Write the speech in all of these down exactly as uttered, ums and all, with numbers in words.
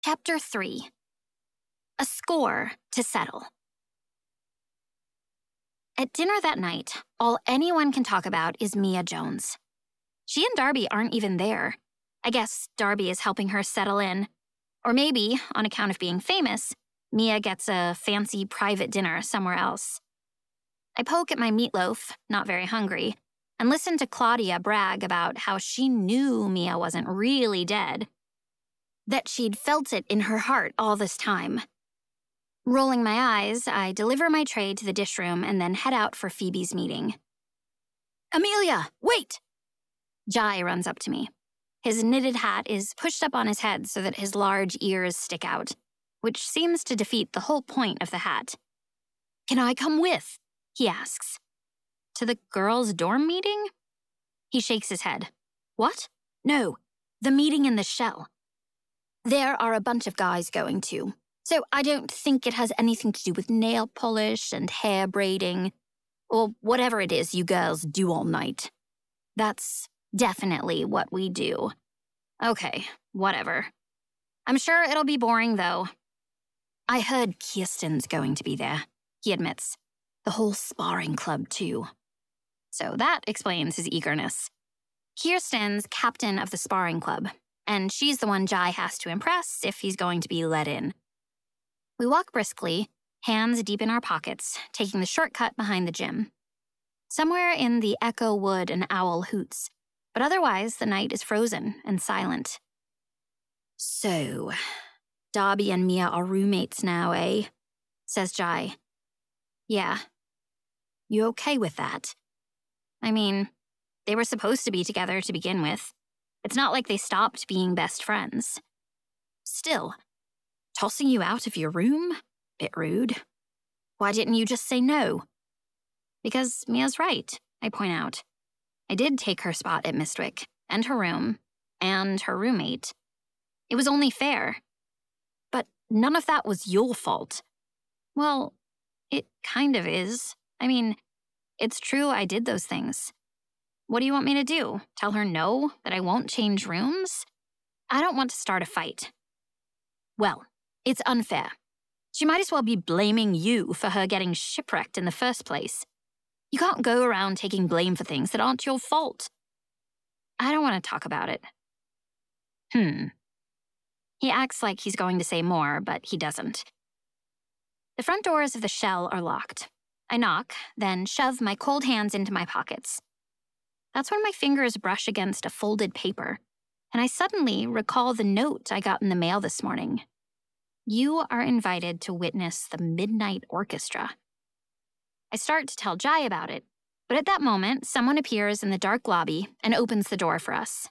Chapter three. A score to settle. At dinner that night, all anyone can talk about is Mia Jones. She and Darby aren't even there. I guess Darby is helping her settle in. Or maybe, on account of being famous, Mia gets a fancy private dinner somewhere else. I poke at my meatloaf, not very hungry, and listen to Claudia brag about how she knew Mia wasn't really dead. That she'd felt it in her heart all this time. Rolling my eyes, I deliver my tray to the dish room and then head out for Phoebe's meeting. "Amelia, wait!" Jai runs up to me. His knitted hat is pushed up on his head so that his large ears stick out, which seems to defeat the whole point of the hat. "Can I come with?" he asks. "To the girls' dorm meeting?" He shakes his head. "What? No, the meeting in the shell. There are a bunch of guys going too, so I don't think it has anything to do with nail polish and hair braiding, or whatever it is you girls do all night. That's definitely what we do. Okay, whatever. I'm sure it'll be boring, though. I heard Kirsten's going to be there," he admits. "The whole sparring club, too." So that explains his eagerness. Kirsten's captain of the sparring club, and she's the one Jai has to impress if he's going to be let in. We walk briskly, hands deep in our pockets, taking the shortcut behind the gym. Somewhere in the echo wood an owl hoots, but otherwise the night is frozen and silent. "So, Darby and Mia are roommates now, eh?" says Jai. "Yeah. You okay with that?" I mean, they were supposed to be together to begin with. It's not like they stopped being best friends. Still, tossing you out of your room? Bit rude. Why didn't you just say no? Because Mia's right, I point out. I did take her spot at Mistwick, and her room, and her roommate. It was only fair. But none of that was your fault. Well, it kind of is. I mean, it's true I did those things. What do you want me to do? Tell her no, that I won't change rooms? I don't want to start a fight. Well, it's unfair. She might as well be blaming you for her getting shipwrecked in the first place. You can't go around taking blame for things that aren't your fault. I don't want to talk about it. Hmm. He acts like he's going to say more, but he doesn't. The front doors of the shell are locked. I knock, then shove my cold hands into my pockets. That's when my fingers brush against a folded paper, and I suddenly recall the note I got in the mail this morning. You are invited to witness the Midnight Orchestra. I start to tell Jai about it, but at that moment, someone appears in the dark lobby and opens the door for us.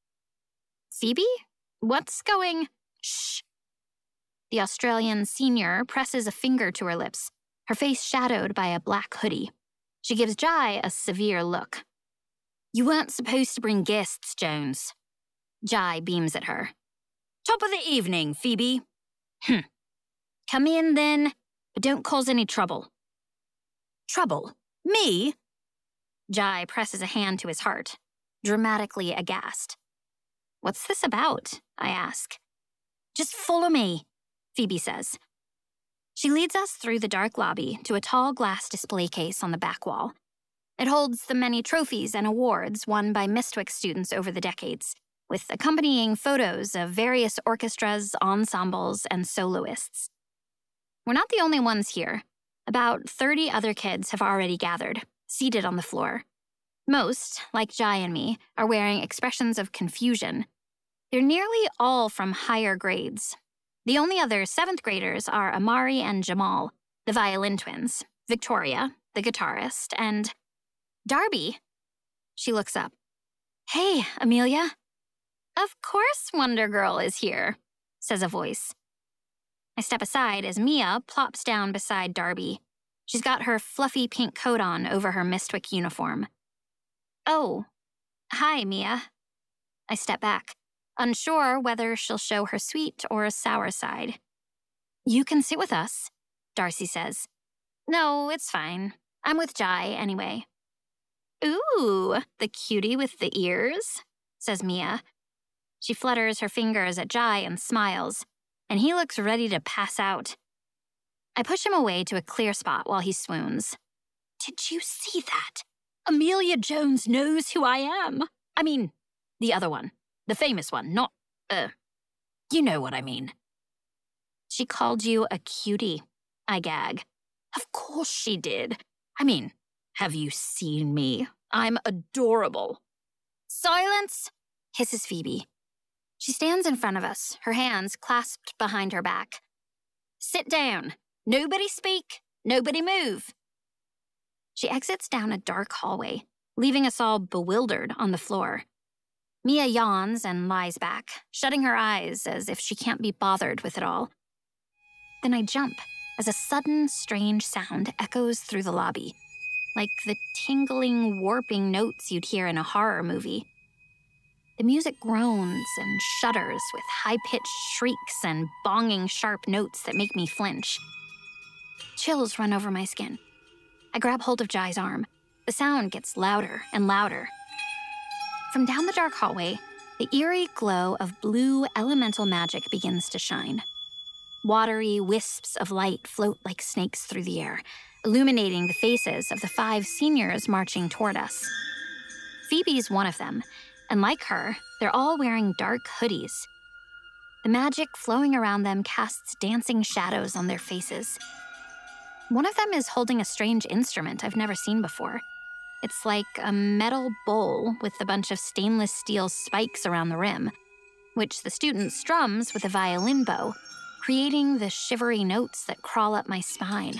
"Phoebe? What's going—" "Shh." The Australian senior presses a finger to her lips, her face shadowed by a black hoodie. She gives Jai a severe look. "You weren't supposed to bring guests, Jones." Jai beams at her. "Top of the evening, Phoebe." "Hm. Come in, then, but don't cause any trouble." "Trouble? Me?" Jai presses a hand to his heart, dramatically aghast. "What's this about?" I ask. "Just follow me," Phoebe says. She leads us through the dark lobby to a tall glass display case on the back wall. It holds the many trophies and awards won by Mistwick students over the decades, with accompanying photos of various orchestras, ensembles, and soloists. We're not the only ones here. About thirty other kids have already gathered, seated on the floor. Most, like Jai and me, are wearing expressions of confusion. They're nearly all from higher grades. The only other seventh graders are Amari and Jamal, the violin twins, Victoria, the guitarist, and Darby. She looks up. "Hey, Amelia." "Of course Wonder Girl is here," says a voice. I step aside as Mia plops down beside Darby. She's got her fluffy pink coat on over her Mistwick uniform. "Oh, hi, Mia." I step back, unsure whether she'll show her sweet or sour side. "You can sit with us," Darcy says. "No, it's fine. I'm with Jai anyway." "Ooh, the cutie with the ears," says Mia. She flutters her fingers at Jai and smiles. and he looks ready to pass out. I push him away to a clear spot while he swoons. Did you see that? Amelia Jones knows who I am. I mean, the other one. The famous one, not, uh, you know what I mean. She called you a cutie, I gag. Of course she did. I mean, have you seen me? I'm adorable. Silence, hisses Phoebe. She stands in front of us, her hands clasped behind her back. Sit down. Nobody speak. Nobody move. She exits down a dark hallway, leaving us all bewildered on the floor. Mia yawns and lies back, shutting her eyes as if she can't be bothered with it all. Then I jump as a sudden, strange sound echoes through the lobby, like the tingling, warping notes you'd hear in a horror movie. The music groans and shudders with high-pitched shrieks and bonging sharp notes that make me flinch. Chills run over my skin. I grab hold of Jai's arm. The sound gets louder and louder. From down the dark hallway, the eerie glow of blue elemental magic begins to shine. Watery wisps of light float like snakes through the air, illuminating the faces of the five seniors marching toward us. Phoebe's one of them, and like her, they're all wearing dark hoodies. The magic flowing around them casts dancing shadows on their faces. One of them is holding a strange instrument I've never seen before. It's like a metal bowl with a bunch of stainless steel spikes around the rim, which the student strums with a violin bow, creating the shivery notes that crawl up my spine.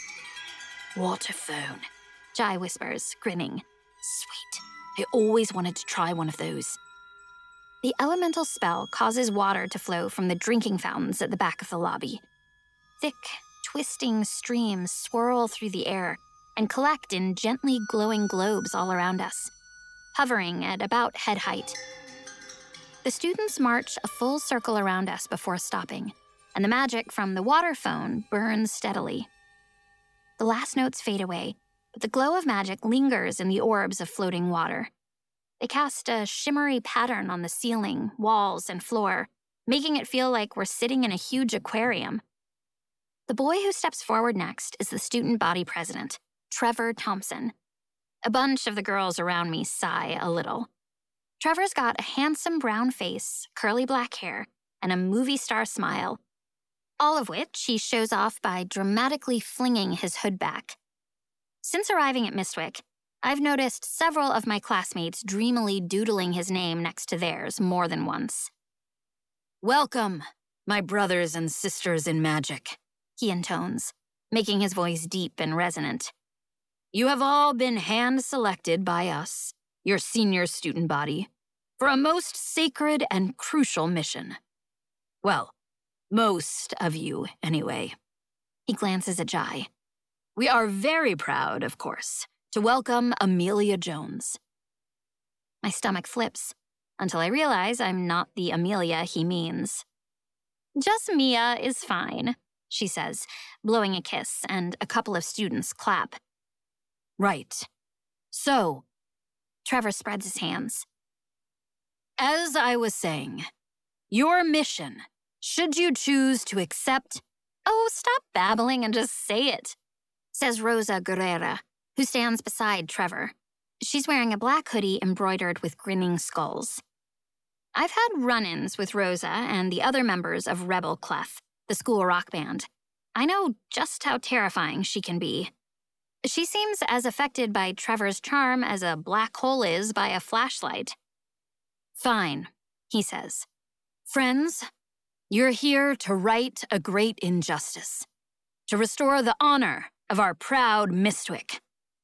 Waterphone, Jai whispers, grinning. Sweet. I always wanted to try one of those. The elemental spell causes water to flow from the drinking fountains at the back of the lobby. Thick, twisting streams swirl through the air and collect in gently glowing globes all around us, hovering at about head height. The students march a full circle around us before stopping, and the magic from the water phone burns steadily. The last notes fade away, but the glow of magic lingers in the orbs of floating water. They cast a shimmery pattern on the ceiling, walls, and floor, making it feel like we're sitting in a huge aquarium. The boy who steps forward next is the student body president, Trevor Thompson. A bunch of the girls around me sigh a little. Trevor's got a handsome brown face, curly black hair, and a movie star smile, all of which he shows off by dramatically flinging his hood back. Since arriving at Mistwick, I've noticed several of my classmates dreamily doodling his name next to theirs more than once. Welcome, my brothers and sisters in magic, he intones, making his voice deep and resonant. You have all been hand-selected by us, your senior student body, for a most sacred and crucial mission. Well, most of you, anyway. He glances at Jai. We are very proud, of course, to welcome Amelia Jones. My stomach flips until I realize I'm not the Amelia he means. Just Mia is fine, she says, blowing a kiss, and a couple of students clap. Right. So, Trevor spreads his hands. As I was saying, your mission, should you choose to accept... Oh, stop babbling and just say it, says Rosa Guerrera, who stands beside Trevor. She's wearing a black hoodie embroidered with grinning skulls. I've had run-ins with Rosa and the other members of Rebel Clef, the school rock band. I know just how terrifying she can be. She seems as affected by Trevor's charm as a black hole is by a flashlight. Fine, he says. Friends, you're here to right a great injustice, to restore the honor of our proud Mistwick.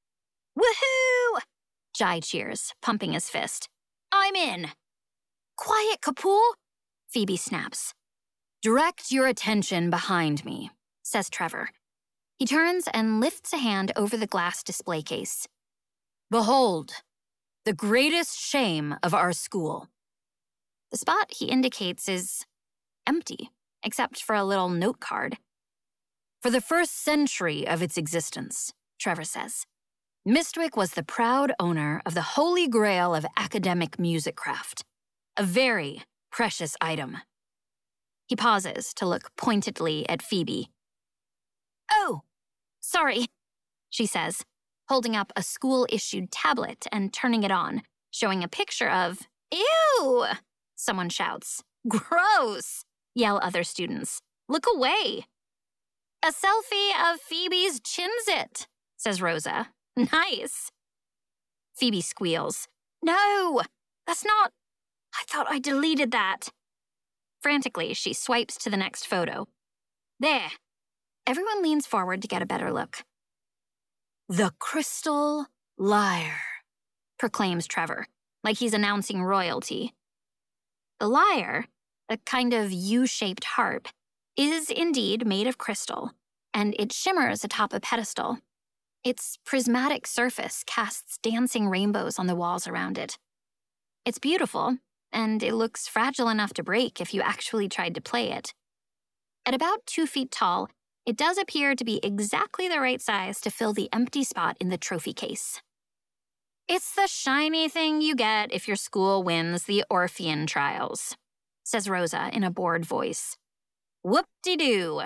Woohoo! Jai cheers, pumping his fist. I'm in. Quiet, Kapoor, Phoebe snaps. Direct your attention behind me, says Trevor. He turns and lifts a hand over the glass display case. Behold, the greatest shame of our school. The spot he indicates is empty, except for a little note card. For the first century of its existence, Trevor says, Mistwick was the proud owner of the holy grail of academic musicraft, a very precious item. He pauses to look pointedly at Phoebe. "Oh, sorry," she says, holding up a school-issued tablet and turning it on, showing a picture of, "Ew!" someone shouts. "Gross!" yell other students. "Look away." "A selfie of Phoebe's Chinzit," says Rosa. "Nice." Phoebe squeals. "No, that's not... I thought I deleted that." Frantically, she swipes to the next photo. There. Everyone leans forward to get a better look. "The Crystal Lyre," proclaims Trevor, like he's announcing royalty. The lyre, a kind of U-shaped harp, is indeed made of crystal, and it shimmers atop a pedestal. Its prismatic surface casts dancing rainbows on the walls around it. It's beautiful, and it looks fragile enough to break if you actually tried to play it. At about two feet tall, it does appear to be exactly the right size to fill the empty spot in the trophy case. "It's the shiny thing you get if your school wins the Orphean Trials," says Rosa in a bored voice. "Whoop-de-doo."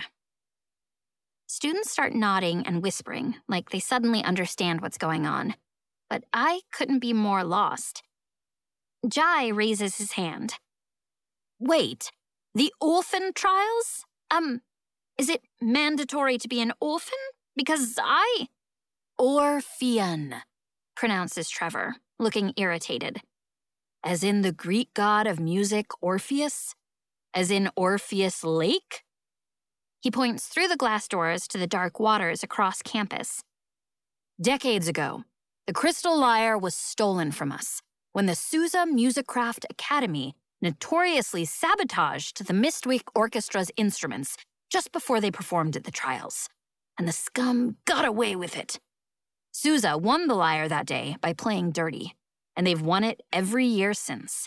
Students start nodding and whispering, like they suddenly understand what's going on. But I couldn't be more lost. Jai raises his hand. "Wait, the orphan trials? Um, is it mandatory to be an orphan? Because I..." "Orphean," pronounces Trevor, looking irritated. "As in the Greek god of music, Orpheus? As in Orpheus Lake?" He points through the glass doors to the dark waters across campus. "Decades ago, the Crystal Lyre was stolen from us when the Sousa Musicraft Academy notoriously sabotaged the Mistwick Orchestra's instruments just before they performed at the trials. And the scum got away with it. Sousa won the lyre that day by playing dirty, and they've won it every year since."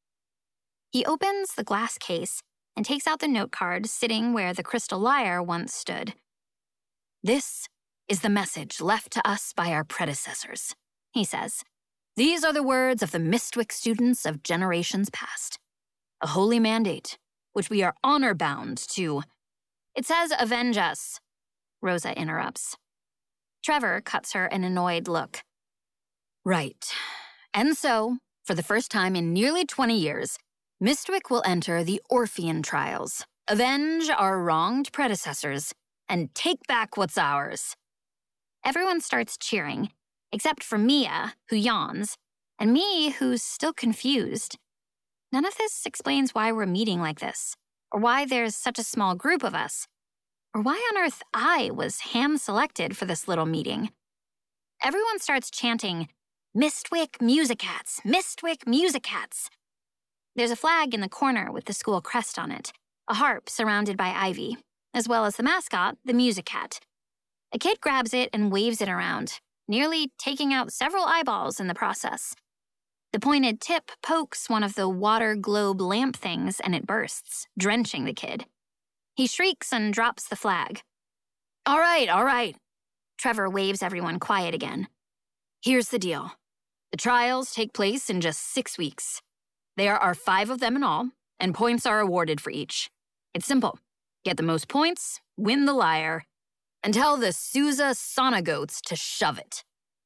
He opens the glass case and takes out the note card sitting where the crystal lyre once stood. "This is the message left to us by our predecessors," he says. "These are the words of the Mistwick students of generations past. A holy mandate, which we are honor-bound to..." "It says avenge us," Rosa interrupts. Trevor cuts her an annoyed look. "Right. And so, for the first time in nearly twenty years, Mistwick will enter the Orphean Trials, avenge our wronged predecessors, and take back what's ours." Everyone starts cheering, except for Mia, who yawns, and me, who's still confused. None of this explains why we're meeting like this, or why there's such a small group of us, or why on earth I was hand-selected for this little meeting. Everyone starts chanting, "Mistwick Musicats, Mistwick Musicats." There's a flag in the corner with the school crest on it, a harp surrounded by ivy, as well as the mascot, the Musicat. A kid grabs it and waves it around, nearly taking out several eyeballs in the process. The pointed tip pokes one of the water globe lamp things and it bursts, drenching the kid. He shrieks and drops the flag. "All right, all right." Trevor waves everyone quiet again. "Here's the deal. The trials take place in just six weeks. There are five of them in all, and points are awarded for each. It's simple. Get the most points, win the lyre, and tell the Sousa Sonagoats to shove it."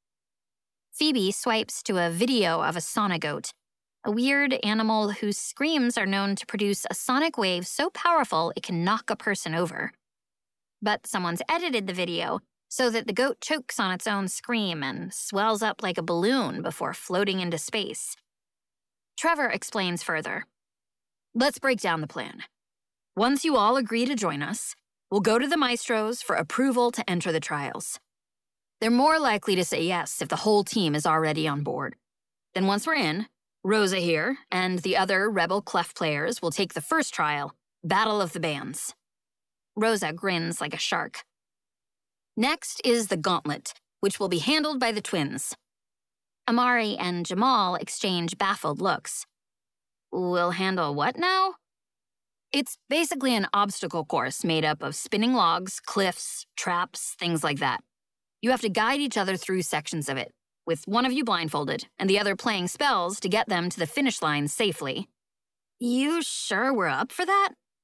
Phoebe swipes to a video of a sonagoat, a weird animal whose screams are known to produce a sonic wave so powerful it can knock a person over. But someone's edited the video so that the goat chokes on its own scream and swells up like a balloon before floating into space. Trevor explains further. "Let's break down the plan. Once you all agree to join us, we'll go to the maestros for approval to enter the trials. They're more likely to say yes if the whole team is already on board. Then once we're in, Rosa here and the other rebel clef players will take the first trial, Battle of the Bands." Rosa grins like a shark. "Next is the gauntlet, which will be handled by the twins." Amari and Jamal exchange baffled looks. "We'll handle what now?" "It's basically an obstacle course made up of spinning logs, cliffs, traps, things like that. You have to guide each other through sections of it, with one of you blindfolded and the other playing spells to get them to the finish line safely." "You sure we're up for that?"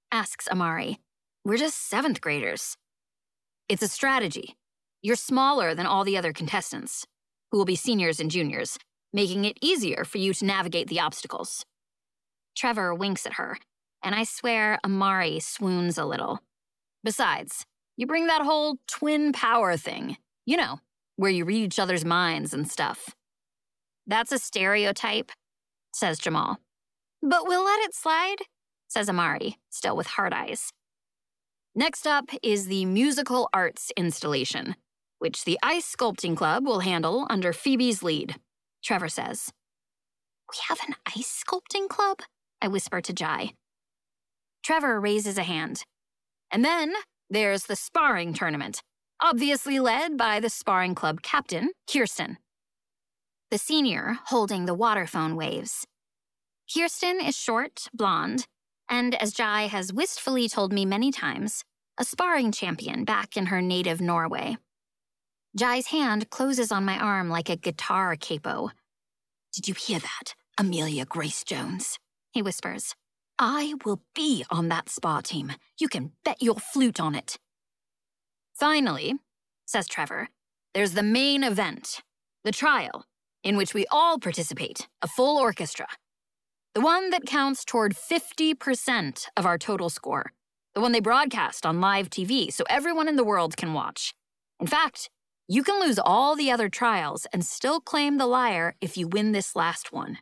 asks Amari. "We're just seventh graders." "It's a strategy. You're smaller than all the other contestants, who will be seniors and juniors, making it easier for you to navigate the obstacles." Trevor winks at her, and I swear Amari swoons a little. "Besides, you bring that whole twin power thing, you know, where you read each other's minds and stuff." "That's a stereotype," says Jamal. "But we'll let it slide," says Amari, still with hard eyes. Next up is the musical arts installation, which the Ice Sculpting Club will handle under Phoebe's lead, Trevor says. "We have an ice sculpting club?" I whisper to Jai. Trevor raises a hand. "And then there's the sparring tournament, obviously led by the sparring club captain, Kirsten." The senior holding the water phone waves. Kirsten is short, blonde, and as Jai has wistfully told me many times, a sparring champion back in her native Norway. Jai's hand closes on my arm like a guitar capo. "Did you hear that, Amelia Grace Jones?" he whispers. "I will be on that spar team. You can bet your flute on it." "Finally," says Trevor, "there's the main event, the trial, in which we all participate, a full orchestra. The one that counts toward fifty percent of our total score. The one they broadcast on live T V so everyone in the world can watch. In fact, you can lose all the other trials and still claim the lyre if you win this last one."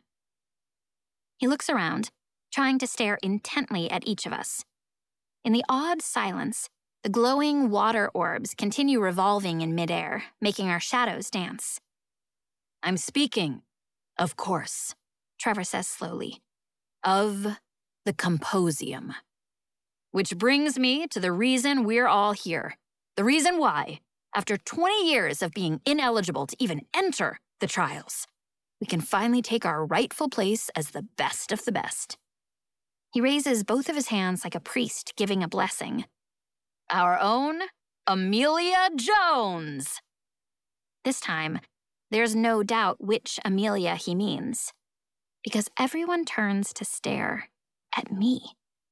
He looks around, trying to stare intently at each of us. In the odd silence, the glowing water orbs continue revolving in midair, making our shadows dance. "I'm speaking, of course," Trevor says slowly, "of the Composium. Which brings me to the reason we're all here. The reason why, after twenty years of being ineligible to even enter the trials, we can finally take our rightful place as the best of the best." He raises both of his hands like a priest giving a blessing. "Our own Amelia Jones!" This time, there's no doubt which Amelia he means, because everyone turns to stare at me.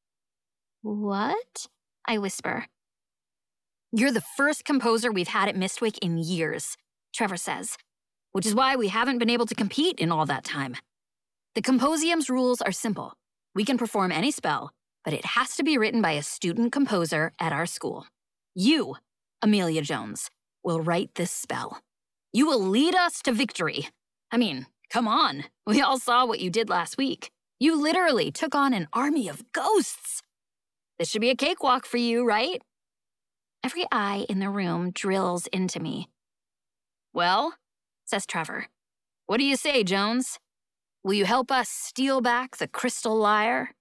"What?" I whisper. "You're the first composer we've had at Mistwick in years," Trevor says, "which is why we haven't been able to compete in all that time. The Composium's rules are simple. We can perform any spell, but it has to be written by a student composer at our school. You, Amelia Jones, will write this spell. You will lead us to victory. I mean, come on. We all saw what you did last week. You literally took on an army of ghosts. This should be a cakewalk for you, right?" Every eye in the room drills into me. "Well," says Trevor, "what do you say, Jones? Will you help us steal back the crystal lyre?"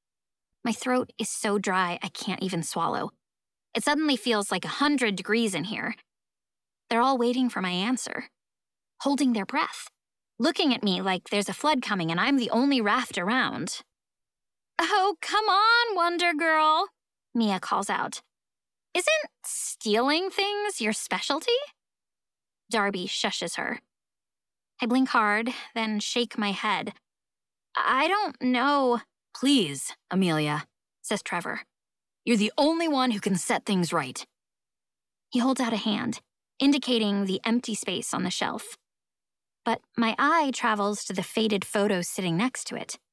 My throat is so dry I can't even swallow. It suddenly feels like a hundred degrees in here. They're all waiting for my answer, holding their breath, looking at me like there's a flood coming and I'm the only raft around. "Oh, come on, Wonder Girl," Mia calls out. "Isn't stealing things your specialty?" Darby shushes her. I blink hard, then shake my head. "I don't know." "Please, Amelia," says Trevor. "You're the only one who can set things right." He holds out a hand, indicating the empty space on the shelf. But my eye travels to the faded photo sitting next to it,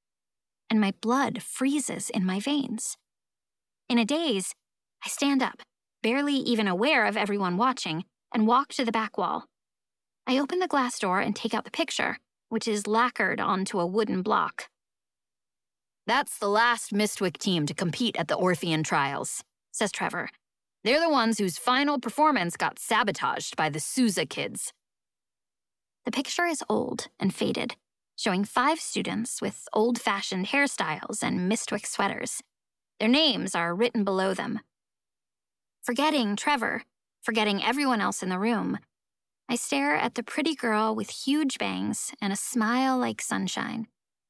and my blood freezes in my veins. In a daze, I stand up, barely even aware of everyone watching, and walk to the back wall. I open the glass door and take out the picture, which is lacquered onto a wooden block. "That's the last Mistwick team to compete at the Orphean Trials," says Trevor. "They're the ones whose final performance got sabotaged by the Sousa kids." The picture is old and faded, showing five students with old-fashioned hairstyles and Mistwick sweaters. Their names are written below them. Forgetting Trevor, forgetting everyone else in the room, I stare at the pretty girl with huge bangs and a smile like sunshine.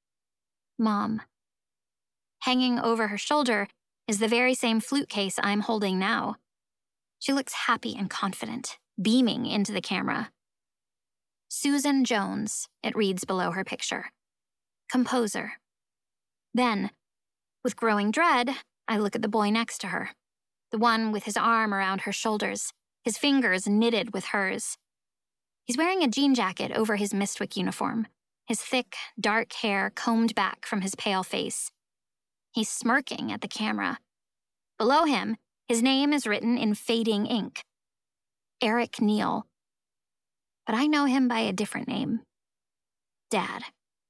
Mom. Hanging over her shoulder is the very same flute case I'm holding now. She looks happy and confident, beaming into the camera. Susan Jones, it reads below her picture. Composer. Then, with growing dread, I look at the boy next to her, the one with his arm around her shoulders, his fingers knitted with hers. He's wearing a jean jacket over his Mistwick uniform, his thick, dark hair combed back from his pale face. He's smirking at the camera. Below him, his name is written in fading ink. Eric Neal. But I know him by a different name. Dad.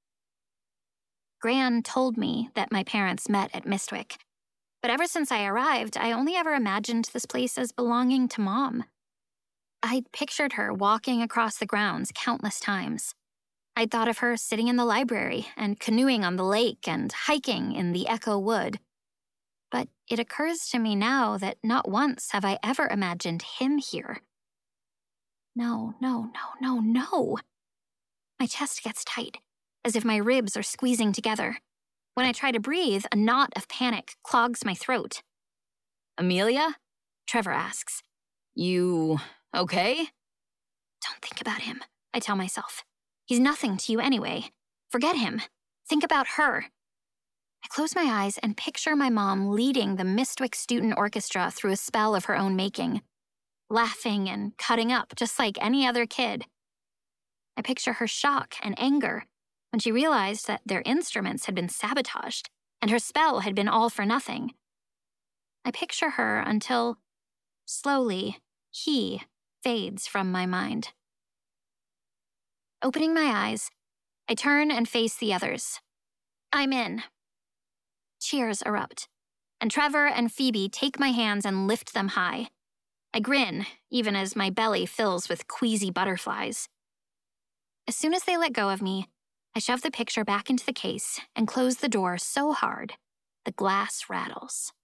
Gran told me that my parents met at Mistwick, but ever since I arrived, I only ever imagined this place as belonging to Mom. I'd pictured her walking across the grounds countless times. I'd thought of her sitting in the library and canoeing on the lake and hiking in the Echo Wood. But it occurs to me now that not once have I ever imagined him here. No, no, no, no, no. My chest gets tight, as if my ribs are squeezing together. When I try to breathe, a knot of panic clogs my throat. Amelia? Trevor asks. You okay? Don't think about him, I tell myself. He's nothing to you anyway. Forget him. Think about her. I close my eyes and picture my mom leading the Mistwick Student Orchestra through a spell of her own making, laughing and cutting up just like any other kid. I picture her shock and anger when she realized that their instruments had been sabotaged and her spell had been all for nothing. I picture her until, slowly, he fades from my mind. Opening my eyes, I turn and face the others. I'm in. Cheers erupt, and Trevor and Phoebe take my hands and lift them high. I grin, even as my belly fills with queasy butterflies. As soon as they let go of me, I shove the picture back into the case and close the door so hard, the glass rattles.